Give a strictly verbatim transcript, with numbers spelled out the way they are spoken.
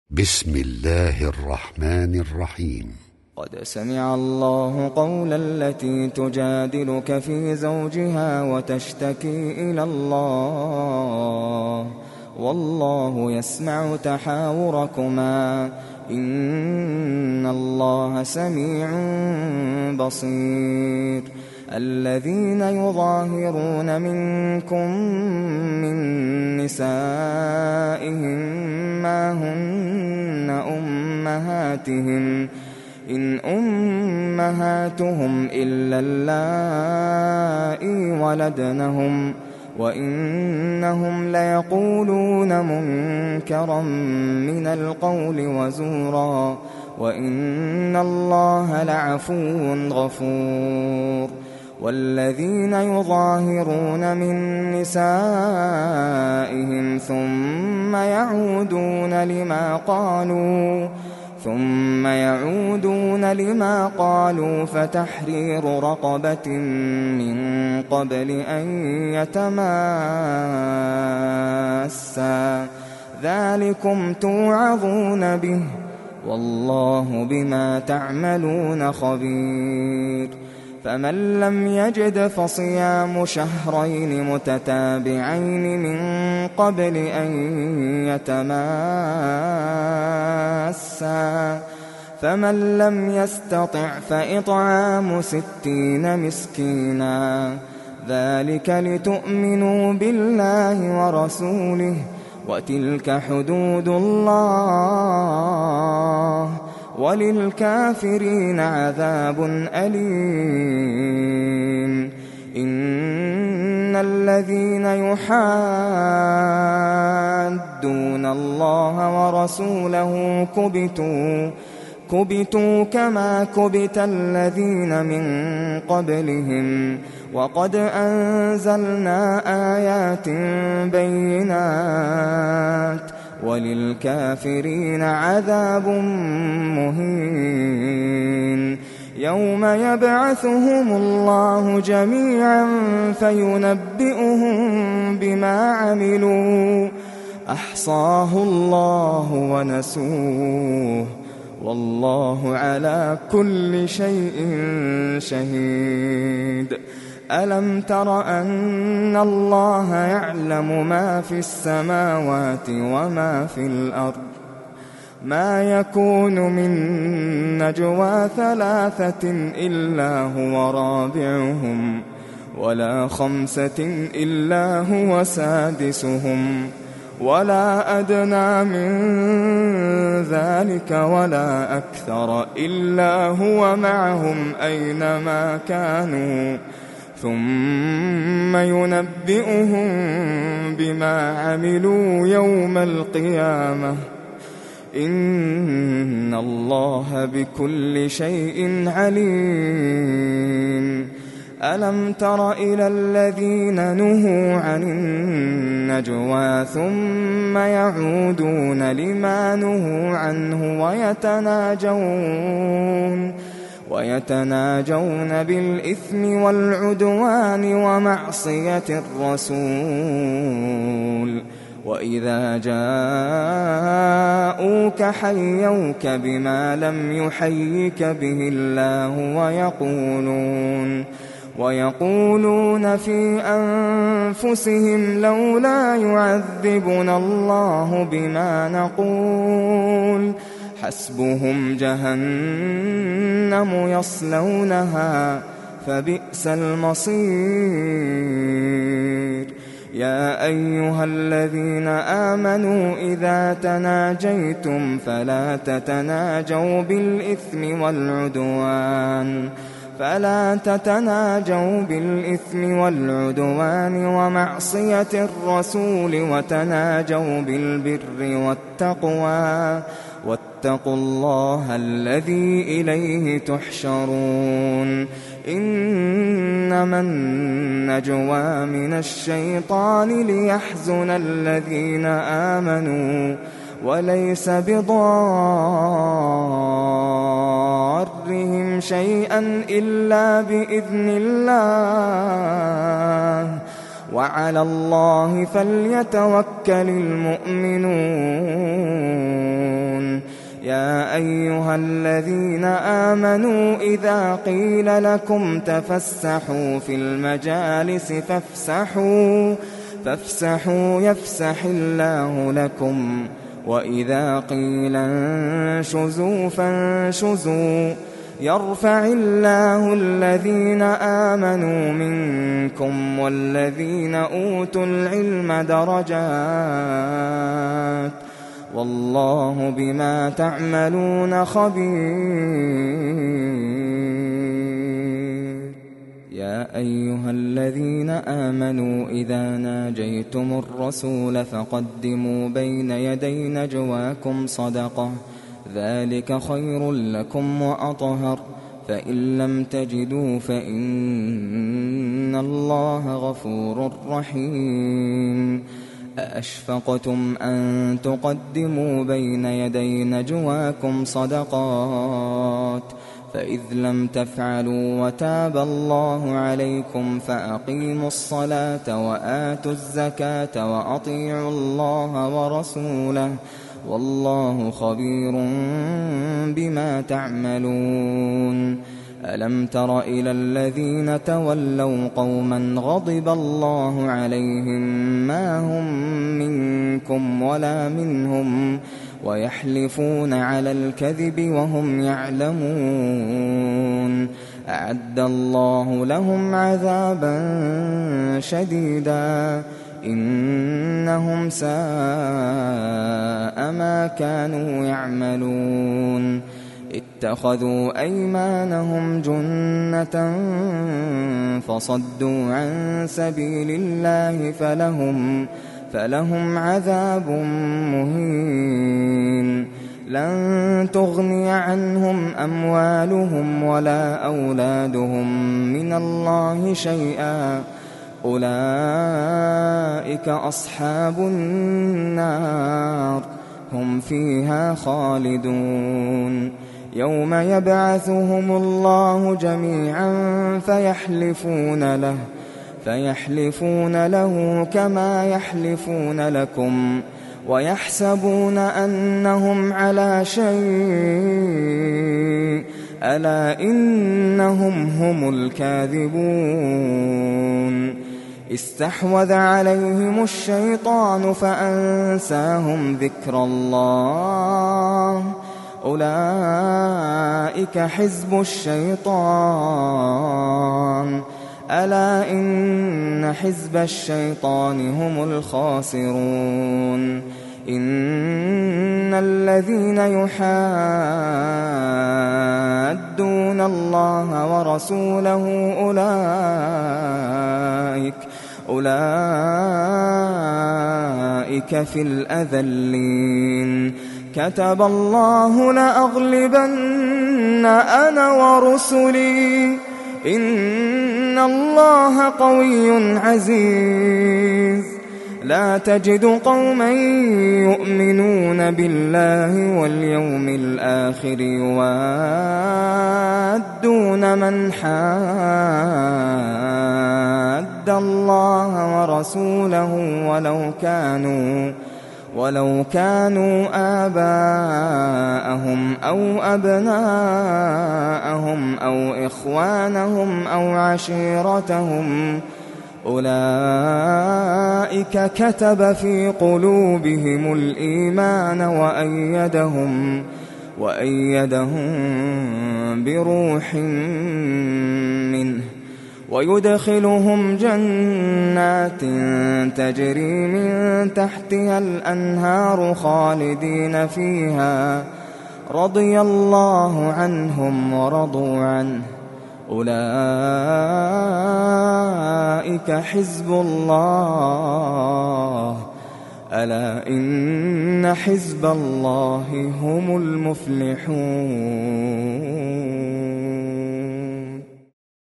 بسم الله الرحمن الرحيم. قد سمع الله قول التي تجادلك في زوجها وتشتكي إلى الله والله يسمع تحاوركما إن الله سميع بصير. الذين يظاهرون منكم من نسائهم ما هن أمهاتهم إن أمهاتهم إلا اللائي ولدنهم وإنهم ليقولون منكرا من القول وزورا وإن الله لعفو غفور. والذين يظاهرون من نسائهم ثم يعودون لما قالوا ثم يعودون لما قالوا فتحرير رقبة من قبل أن يتماسا ذلكم توعظون به والله بما تعملون خبير. فمن لم يجد فصيام شهرين متتابعين من قبل أن يتماسا فمن لم يستطع فإطعام ستين مسكينا ذلك لتؤمنوا بالله ورسوله وتلك حدود الله وللكافرين عذاب أليم. إن الذين يحادون الله ورسوله كبتوا كبتوا كما كبت الذين من قبلهم وقد أنزلنا آيات بينات وللكافرين عذاب مهين. يوم يبعثهم الله جميعا فينبئهم بما عملوا أحصاه الله ونسوه والله على كل شيء شهيد. ألم تر أن الله يعلم ما في السماوات وما في الأرض ما يكون من نجوى ثلاثة إلا هو رابعهم ولا خمسة إلا هو سادسهم ولا أدنى من ذلك ولا أكثر إلا هو معهم أينما كانوا ثم ينبئهم بما عملوا يوم القيامة إن الله بكل شيء عليم. ألم تر إلى الذين نهوا عن النجوى ثم يعودون لما نهوا عنه ويتناجون ويتناجون بالإثم والعدوان ومعصية الرسول وإذا جاءوك حيوك بما لم يحيك به الله ويقولون ويقولون في أنفسهم لولا يعذبنا الله بما نقول حسبهم جهنم يصلونها فبئس المصير. يا أيها الذين آمنوا إذا تناجيتم فلا تتناجوا بالإثم والعدوان فلا تتناجوا بالإثم والعدوان ومعصية الرسول وتناجوا بالبر والتقوى واتقوا الله الذي إليه تحشرون. إنما النجوى من الشيطان ليحزن الذين آمنوا وليس بضارهم شيئا إلا بإذن الله وعلى الله فليتوكل المؤمنون يا أيها الذين آمنوا إذا قيل لكم تفسحوا في المجالس فافسحوا فافسحوا يفسح الله لكم وإذا قيل انشزوا فانشزوا يرفع الله الذين آمنوا منكم والذين أوتوا العلم درجات والله بما تعملون خبير. يا أيها الذين آمنوا إذا ناجيتم الرسول فقدموا بين يدي نجواكم صدقة ذلك خير لكم وأطهر فإن لم تجدوا فإن الله غفور رحيم. أأشفقتم أن تقدموا بين يدي نجواكم صدقات فإذ لم تفعلوا وتاب الله عليكم فأقيموا الصلاة وآتوا الزكاة وأطيعوا الله ورسوله والله خبير بما تعملون. ألم تر إلى الذين تولوا قوما غضب الله عليهم ما هم منكم ولا منهم ويحلفون على الكذب وهم يعلمون أعد الله لهم عذابا شديدا إنهم ساء ما كانوا يعملون. اتخذوا أيمانهم جنة فصدوا عن سبيل الله فلهم, فلهم عذاب مهين. لن تغني عنهم أموالهم ولا أولادهم من الله شيئا أولئك أصحاب النار هم فيها خالدون. يوم يبعثهم الله جميعا فيحلفون له فيحلفون له كما يحلفون لكم ويحسبون أنهم على شيء ألا إنهم هم الكاذبون. استحوذ عليهم الشيطان فأنساهم ذكر الله أولئك حزب الشيطان ألا إن حزب الشيطان هم الخاسرون. إن الذين يحادون الله ورسوله أولئك أولئك في الأذلين. كتب الله لأغلبن أنا ورسلي إن الله قوي عزيز. لا تجد قوما يؤمنون بالله واليوم الآخر يوادون من حاد الله ورسوله ولو كانوا ولو كانوا آباءهم أو أبناءهم أو إخوانهم أو عشيرتهم أولئك كتب في قلوبهم الإيمان وأيدهم وأيدهم بروح منه ويدخلهم جنات تجري من تحتها الأنهار خالدين فيها رضي الله عنهم ورضوا عنه أولئك حزب الله ألا إن حزب الله هم المفلحون.